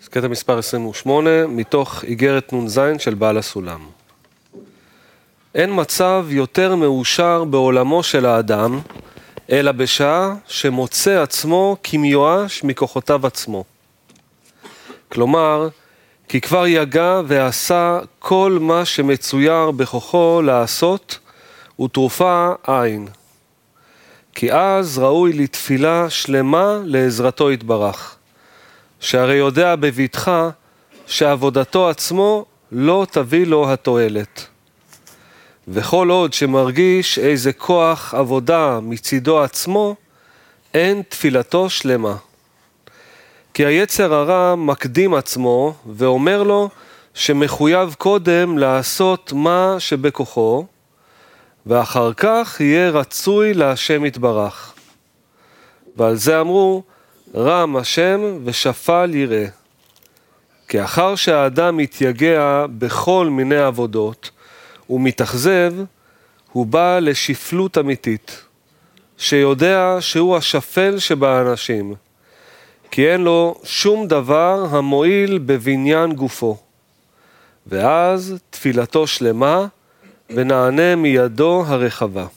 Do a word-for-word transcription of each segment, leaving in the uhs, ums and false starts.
קטע מספר עשרים ושמונה, מתוך איגרת נ"ז של בעל הסולם. אין מצב יותר מאושר בעולמו של האדם, אלא בשעה שמוצא עצמו כמיואש מכוחותיו עצמו. כלומר, כי כבר יגע ועשה כל מה שמצויר בכוחו לעשות, ותרופה אין. כי אז ראוי לתפילה שלמה לעזרתו יתברך. שהרי יודע בביטחה שעבודתו עצמו לא תביא לו התועלת. וכל עוד שמרגיש איזה כוח עבודה מצידו עצמו, אין תפילתו שלמה. כי היצר הרע מקדים עצמו ואומר לו שמחויב קודם לעשות מה שבכוחו, ואחר כך יהיה רצוי להשם יתברך. ועל זה אמרו, רם השם ושפל יראה. כי אחר שהאדם מתייגע בכל מיני עבודות ומתאכזב, הוא בא לשפלות אמיתית, שיודע שהוא השפל שבאנשים, כי אין לו שום דבר המועיל בבניין גופו. ואז תפילתו שלמה ונענה מידו הרחבה.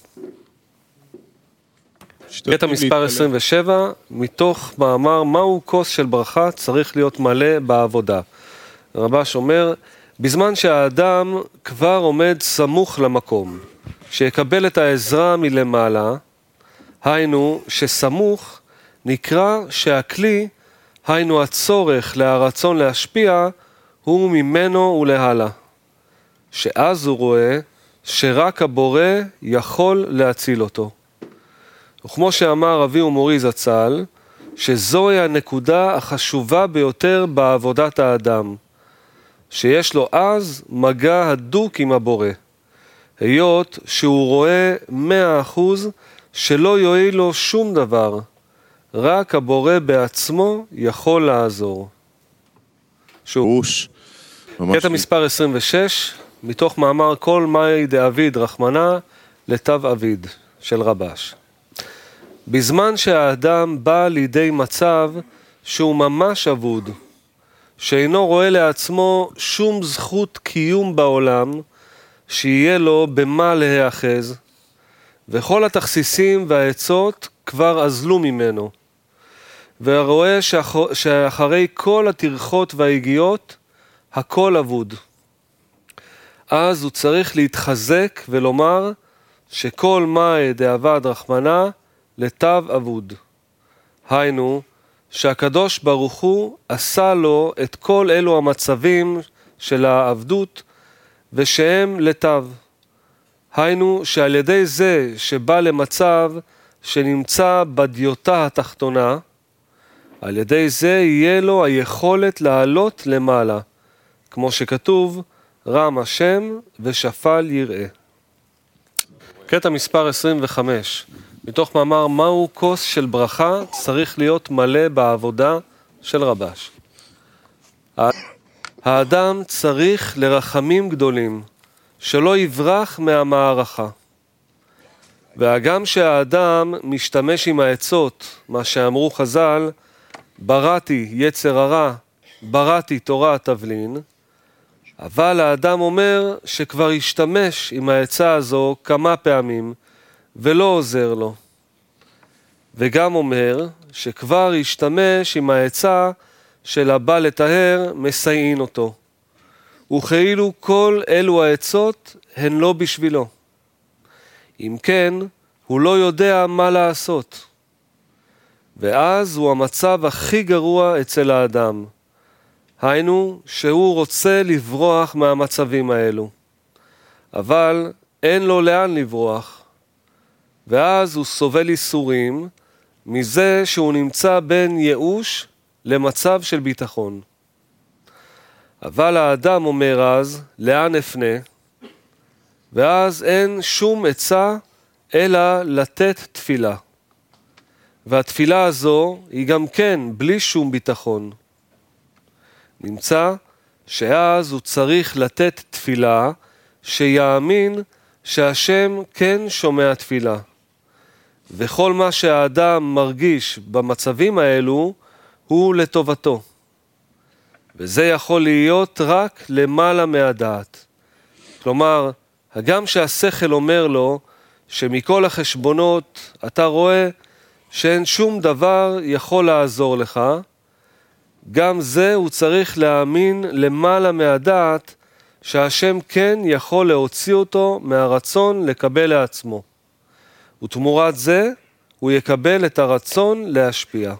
קטע מספר עשרים ושבע, מתוך מאמר מהו כוס של ברכה צריך להיות מלא בעבודה. רבש אומר, בזמן שהאדם כבר עומד סמוך למקום, שיקבל את העזרה מלמעלה, היינו שסמוך נקרא שהכלי, היינו הצורך להרצון להשפיע, הוא ממנו ולהלה. שאז הוא רואה שרק הבורא יכול להציל אותו. וכמו שאמר אבי ומורי זצ"ל, שזוהי הנקודה החשובה ביותר בעבודת האדם, שיש לו אז מגע הדוק עם הבורא, היות שהוא רואה מאה אחוז שלא יועיל לו שום דבר, רק הבורא בעצמו יכול לעזור. שוב, קטע מספר עשרים ושש, מתוך מאמר כל מאי דאביד רחמנה לתו אביד של רבש. בזמן שהאדם בא לידי מצב שהוא ממש אבוד, שאינו רואה לעצמו שום זכות קיום בעולם, שיהיה לו במה להיאחז, וכל התכסיסים והעצות כבר אזלו ממנו, ורואה שאח... שאחרי כל התרחות וההגיעות, הכל אבוד. אז הוא צריך להתחזק ולומר שכל מאי דאבד רחמנה לתו אבוד. היינו, שהקדוש ברוך הוא עשה לו את כל אלו המצבים של העבדות ושהם לתו. היינו שעל ידי זה שבא למצב שנמצא בדיוטה התחתונה, על ידי זה יהיה לו היכולת לעלות למעלה, כמו שכתוב, רם השם ושפל יראה. קטע מספר עשרים וחמש, מתוך מאמר מהו כוס של ברכה צריך להיות מלא בעבודה של רבש. האדם צריך לרחמים גדולים, שלא יברח מהמערכה. והגם שהאדם משתמש עם העצות, מה שאמרו חז"ל, בראתי יצר הרע, בראתי תורה תבלין, אבל האדם אומר שכבר השתמש עם העצה הזו כמה פעמים, ולא עוזר לו. וגם אומר שכבר השתמש עם העצה של הבא לטהר מסייעין אותו. וכאילו כל אלו העצות הן לא בשבילו. אם כן, הוא לא יודע מה לעשות. ואז הוא המצב הכי גרוע אצל האדם. היינו שהוא רוצה לברוח מהמצבים האלו. אבל אין לו לאן לברוח. ואז הוא סובל איסורים מזה שהוא נמצא בין ייאוש למצב של ביטחון. אבל האדם אומר אז, לאן אפנה? ואז אין שום עצה אלא לתת תפילה. והתפילה הזו היא גם כן בלי שום ביטחון. נמצא שאז הוא צריך לתת תפילה שיאמין שהשם כן שומע תפילה. וכל מה שהאדם מרגיש במצבים האלו הוא לטובתו. וזה יכול להיות רק למעלה מהדעת. כלומר, הגם שהשכל אומר לו שמכל החשבונות אתה רואה שאין שום דבר יכול לעזור לך, גם זה הוא צריך להאמין למעלה מהדעת שהשם כן יכול להוציא אותו מהרצון לקבל לעצמו. ותמורת זה הוא יקבל את הרצון להשפיע.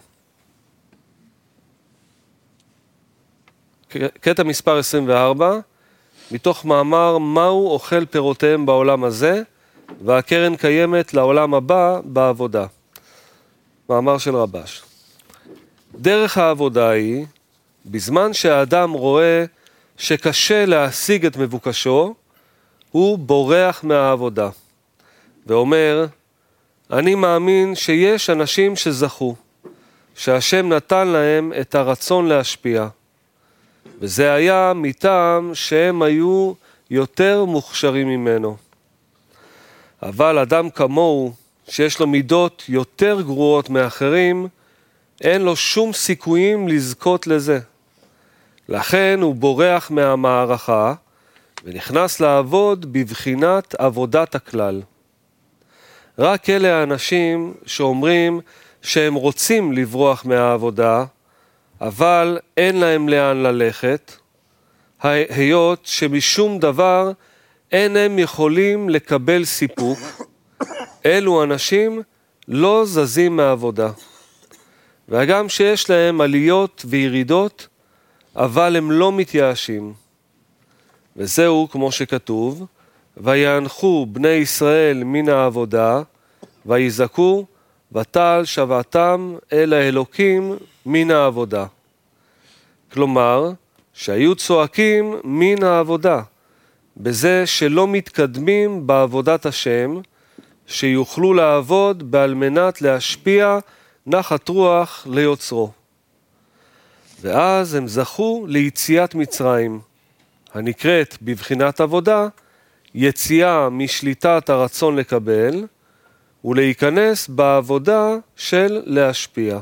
קטע מספר עשרים וארבע, מתוך מאמר מהו אוכל פירותיהם בעולם הזה, והקרן קיימת לעולם הבא בעבודה. מאמר של רבש. דרך העבודה היא, בזמן שהאדם רואה שקשה להשיג את מבוקשו, הוא בורח מהעבודה, ואומר, אני מאמין שיש אנשים שזכו, שהשם נתן להם את הרצון להשפיע, וזה היה מטעם שהם היו יותר מוכשרים ממנו. אבל אדם כמוהו, שיש לו מידות יותר גרועות מאחרים, אין לו שום סיכויים לזכות לזה. לכן הוא בורח מהמערכה, ונכנס לעבוד בבחינת עבודת הכלל. רק אלה האנשים שאומרים שהם רוצים לברוח מהעבודה, אבל אין להם לאן ללכת, היות שמשום דבר אין הם יכולים לקבל סיפוק, אלו אנשים לא זזים מהעבודה. וגם שיש להם עליות וירידות, אבל הם לא מתייאשים. וזהו כמו שכתוב, ויאנחו בני ישראל מן העבודה, ויזעקו, ותעל שוועתם אל האלוקים מן העבודה. כלומר, שהיו צועקים מן העבודה, בזה שלא מתקדמים בעבודת השם, שיוכלו לעבוד בעל מנת להשפיע נחת רוח ליוצרו. ואז הם זכו ליציאת מצרים, הנקראת בבחינת עבודה, יציאה משליטת הרצון לקבל, ולהיכנס בעבודה של להשפיע.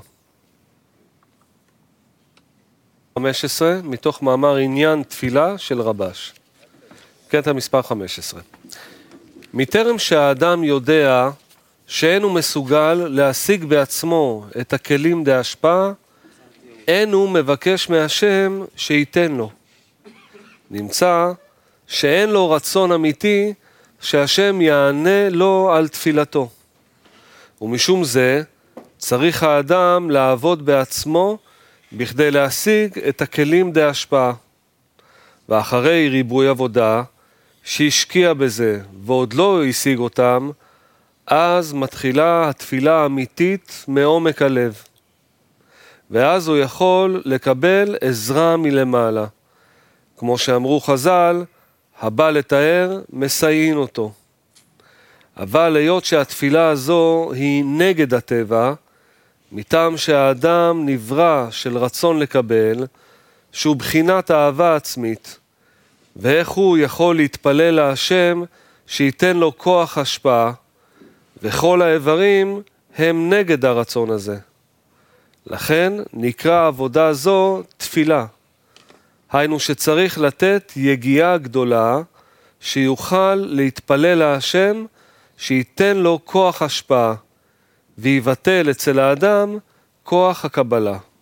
חמש עשרה, מתוך מאמר עניין תפילה של רבש. קטע מספר חמש עשרה. מטרם שהאדם יודע שאין הוא מסוגל להשיג בעצמו את הכלים להשפעה, אין הוא מבקש מהשם שייתן לו. נמצא שאין לו רצון אמיתי שהשם יענה לו על תפילתו. ומשום זה צריך האדם לעבוד בעצמו בכדי להשיג את הכלים להשפעה. ואחרי ריבוי עבודה שהשקיע בזה ועוד לא השיג אותם, אז מתחילה התפילה האמיתית מעומק הלב. ואז הוא יכול לקבל עזרה מלמעלה. כמו שאמרו חז"ל, הבא לתאר מסייעין אותו. אבל היות שהתפילה הזו היא נגד הטבע, מטעם שהאדם נברא של רצון לקבל, שהוא בחינת אהבה עצמית, ואיך הוא יכול להתפלל להשם שייתן לו כוח השפעה, וכל האיברים הם נגד הרצון הזה. לכן נקרא עבודה זו תפילה. היינו שצריך לתת יגיעה גדולה שיוכל להתפלל להשם שייתן לו כוח השפעה, ויבטל אצל האדם כוח הקבלה.